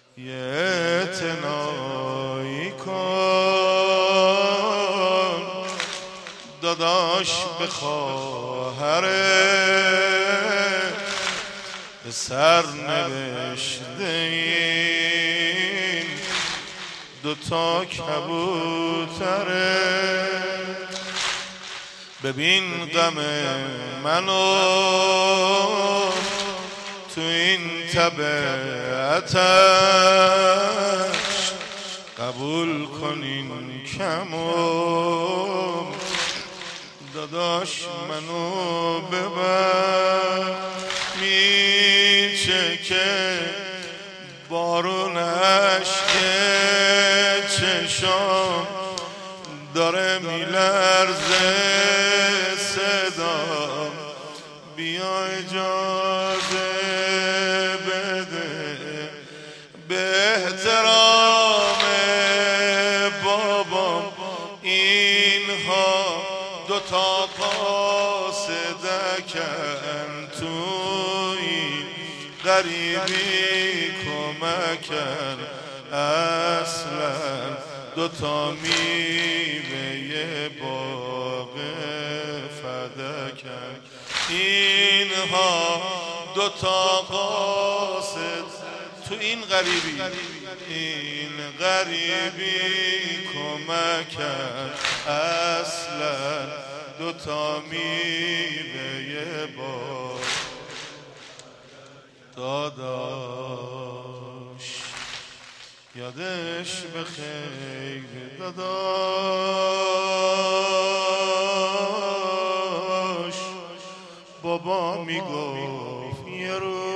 یه اعتنایی کن داداش به خواهره، به سر نوشته این دوتا کبوتره. ببین غم منو تو این طبیعتش، قبول کنین کمو داداش منو ببر. میچکه بارون اشک چشام داره میلرزه صدا، بیا اجازه بده به احترام بابام اینها دوتا قاصدکن تو این غریبی کمکن، اصلا دوتا میوه باغ فدکن. اینها دوتا قاصد تو این غریبی، این غریبی کمکن، اصلا دوتا میوه باغ. داداش یادش بخیر داداش، بابا میگفت یه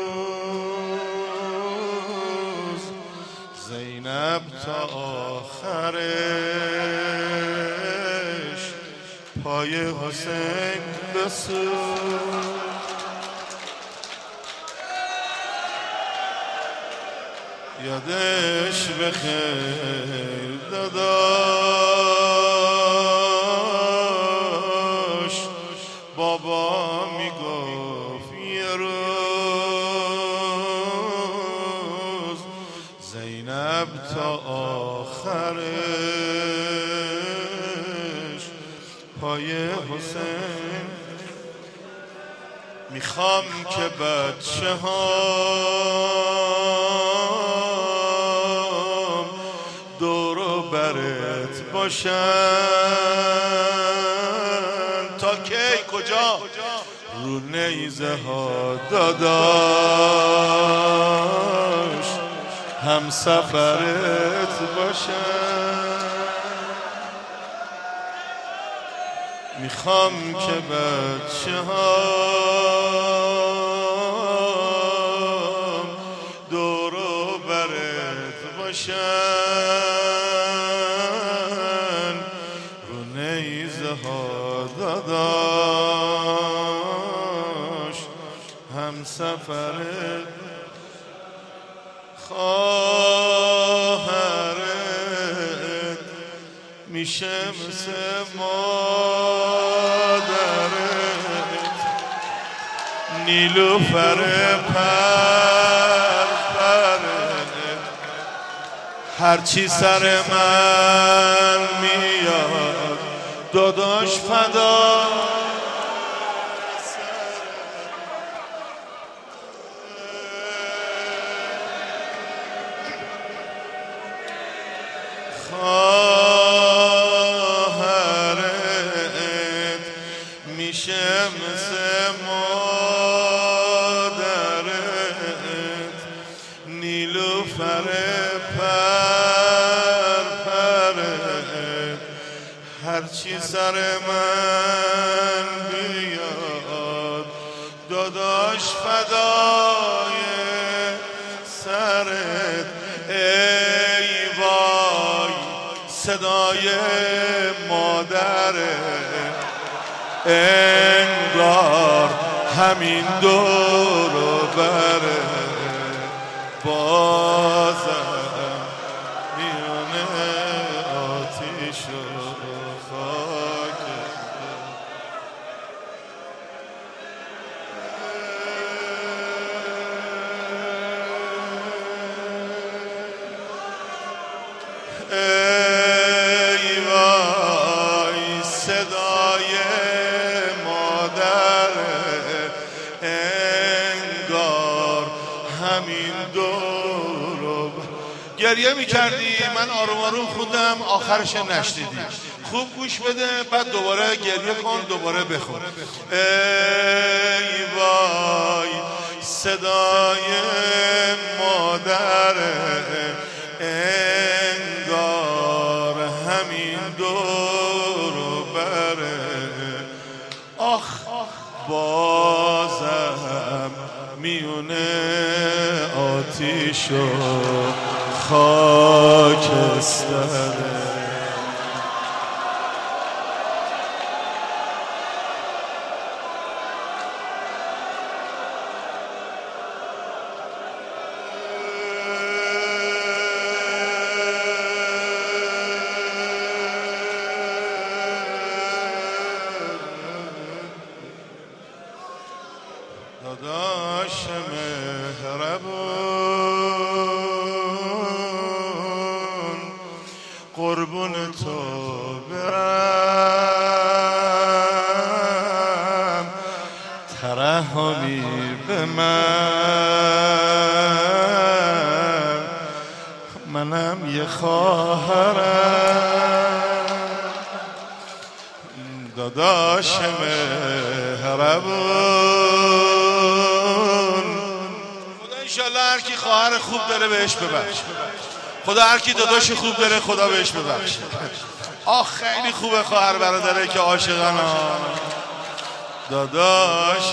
روز زینب تا آخرش پای حسین بسود. یادش بخیر داداش، بابا میگفت یه روز زینب تا آخرش پای حسین. میخوام که بچه ها دورو برت باشن تا کی کجا رو نیزه ها داداش هم سفرت باشن. میخوام که بچه ها دورو برت باشن، رو نیزه ها داداش هم سفرت. خواهرت میشه مثل مادرت، نیلوفر پرپرت، هرچی سر من میاد داداش فدا. خواهرت میشه مثل مادرت، نیلوفر پرپرت، هرچی سر من بیاد داداش فدای سرت. ای وای صدای مادره، انگار همین دورو بره، بازم میونه آتیش و خاک. همین دور گریه میکردی، من آروم آروم خوندم، آخرش نشنیدی. خوب گوش بده، بعد دوباره گریه کن، دوباره بخون. ای وای صدای مادر، انگار همین دور بره. آخ بازم میونه آتیش و خاکستره. داداش مهربون قربون تو برم، ترحمی به منم یه خواهرم. داداش مهربون، خدا انشالله هر کی خواهر خوب داره بهش ببخش. خدا هر کی داداش خوب داره خدا بهش ببخش. آخ خیلی خوبه خواهر برادره که عاشقن. داداش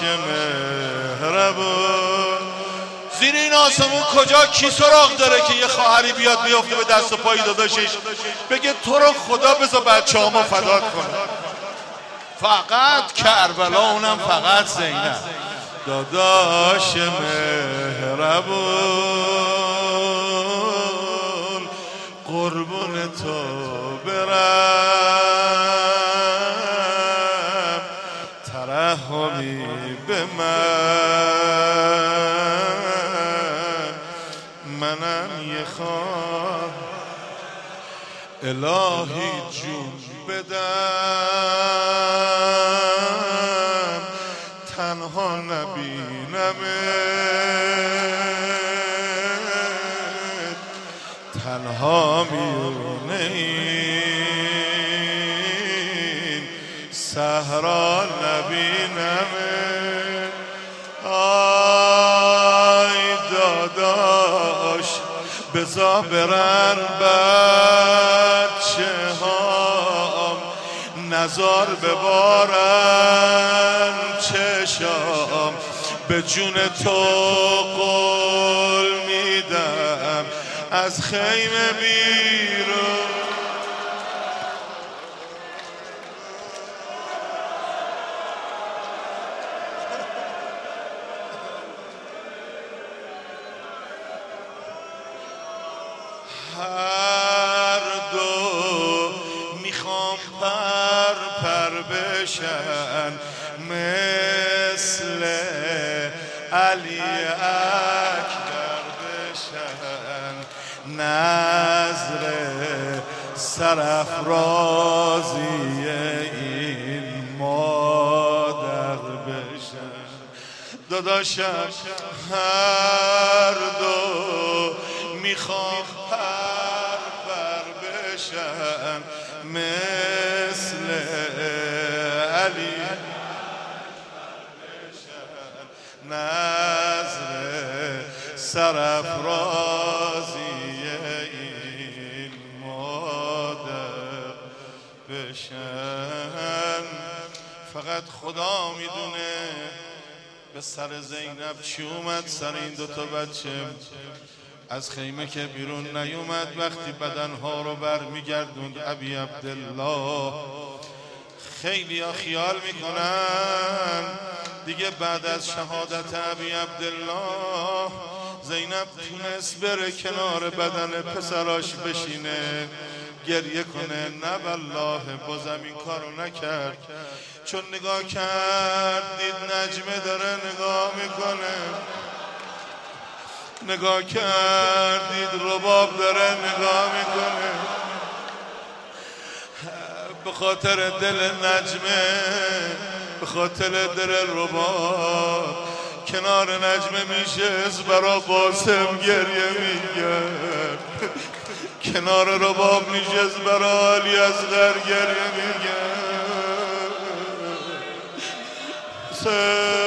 مهربون، زیر این آسمون کجا کی سراغ داره که یه خواهری بیاد بیفته به دست و پای داداشش بگه تو رو خدا بذار بچه‌هامو فدات کنه. فقط کربلا، اونم فقط زینب. داداش مهربون قربون تو برم، ترحمی به منم یه خواه. الهی جون بدم تنها نبینمت، تنها میونه این صحرا نبینمت. آی داداش بذار برن بچه هام، نزار ببارن چشام، به جون تو قول میدم از خیمه بیرون. هر دو میخوام پر بشن مثل علی اکبر بشن، نظر سرافرازی این مادر بشن. داداشم هر دو میخوام پر بشن مثل علی بشن، نظر سرافرازی این مادر بشن. فقط خدا میدونه به سر زینب چی اومد، سر این دوتا بچه. از خیمه که بیرون نیومد، وقتی بدنها رو برمیگردوند ابی عبدالله، خیلی ها خیال میکنن دیگه بعد از شهادت ابی عبدالله زینب تونست بره کنار بدن پسراش بشینه گریه کنه. نه والله بازم این کارو نکرد، چون نگاه کرد دید نجمه داره نگاه میکنه، نگاه کرد دید رباب داره نگاه میکنه. به خاطر دل نجمه، به خاطر دل رباب کنار نجمه میشه برا قاسم گریه میگن، کنار رباب میشه برا علی اصغر گریه میگن.